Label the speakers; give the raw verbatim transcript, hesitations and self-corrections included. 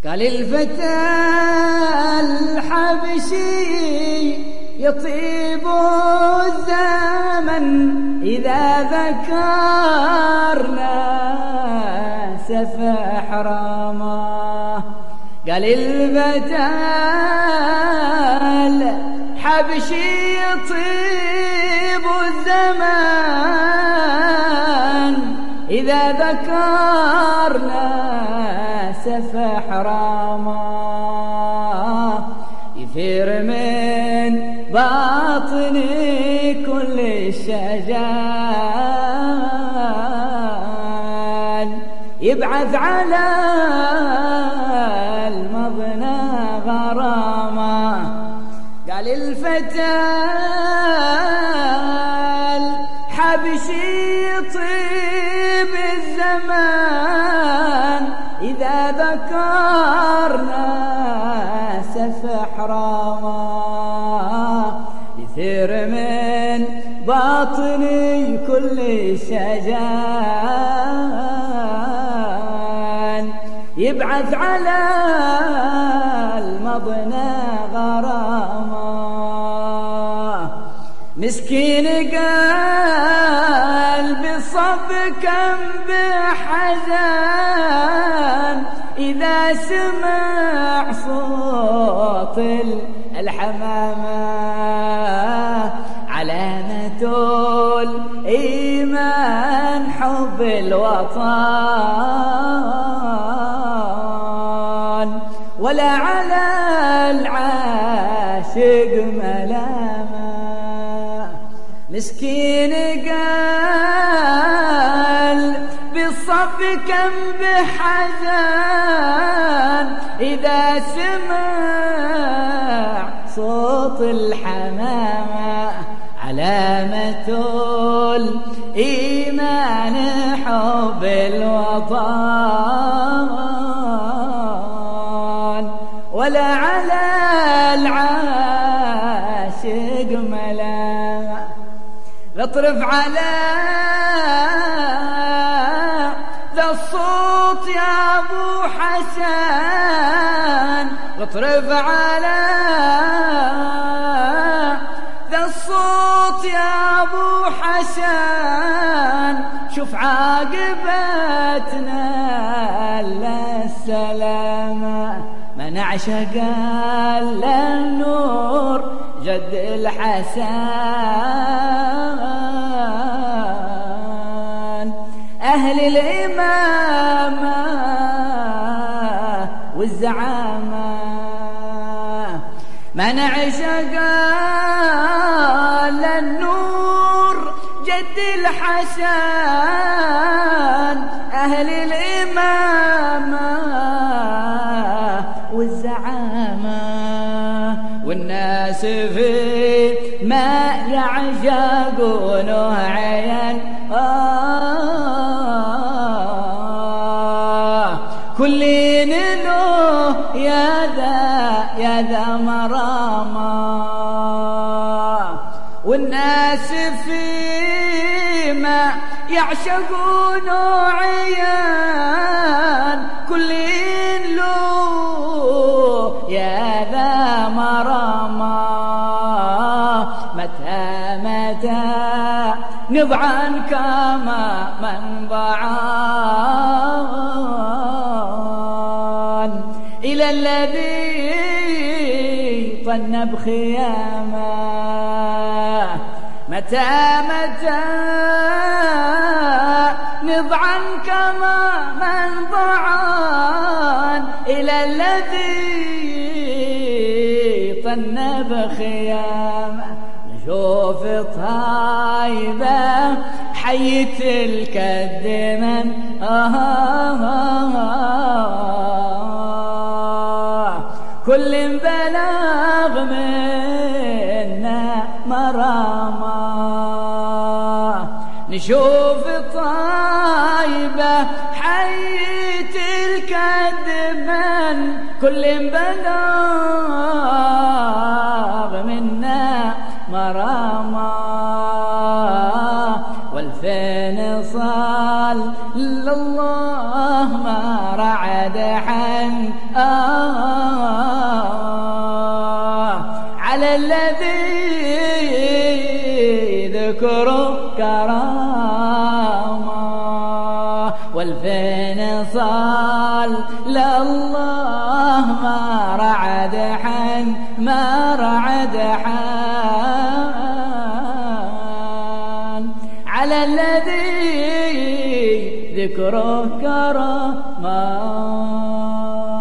Speaker 1: قال الفتى الحبشي يطيب الزمن إذا ذكرنا سفح رماه. قال الفتى الحبشي يطيب الزمن إذا ذكرنا سفح رماه. يثير من باطني كل الشجان يبعث على المضنى غرامه. قال الفتى الحبشي يطيب الزمان إذا ذكرنا سفح رماه. يثير من باطني كل شجان يبعث على المضنى غرامه. مسكين قلبي صب كم بحزان إذا سمع صوت الحمامة. علامة الإيمان حب الوطن ولا على العاشق ملامة. مسكين قال بالصف كم بحزان إذا سمع صوت الحمامة. علامة الإيمان حب الوطن ولا على العاشق ملامة. اطرف على ذا الصوت يا ابو حسن، اطرف على ذا الصوت يا ابو حسن، شوف عاقبتنا للسلامة. من عشق النور جد الحسن، أهل الإمامة والزعامة. من عشق النور جد الحسن، أهل الإمامة والزعامة. والناس في ما يعشقونه عين آه كلين له يا ذا يا ذا مرامة. والناس فيما يعشقون عيان كلين له يا ذا مرامة. متى متى نضعن كما من ضعان إلى الذي طن بخيامه. متى متى نضعن كما من ضعان إلى الذي طن بخيامه. نشوف طايبة حي تلك الدمن آه آه آه كل بلغ منا مرامة. نشوف طايبة حي تلك الدمن كل بلغ منا مرامة. والفين صال لله ما رعد حن آه على الذي ذكره كرامة والفين صال لله ما رعد حن ما رعد حن على الذي ذكره كرامة